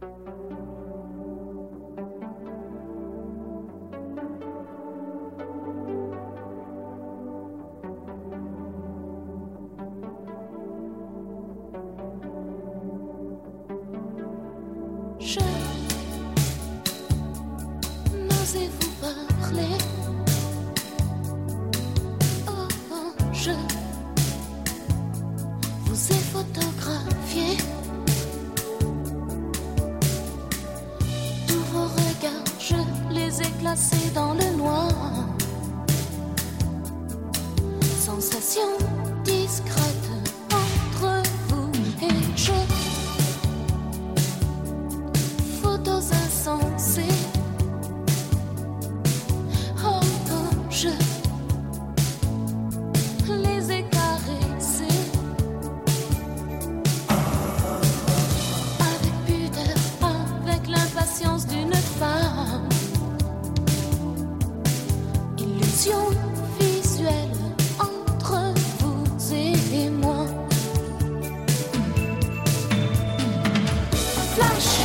N'osez-vous parler? Oh, oh, je vous ai photographié. Tous vos regards, je les ai classés dans le noir. Sensation discrète entre vous et je. Photos insensées. Je les ai caressés avec pudeur, avec l'impatience d'une femme. Illusion visuelle entre vous et moi. Flash.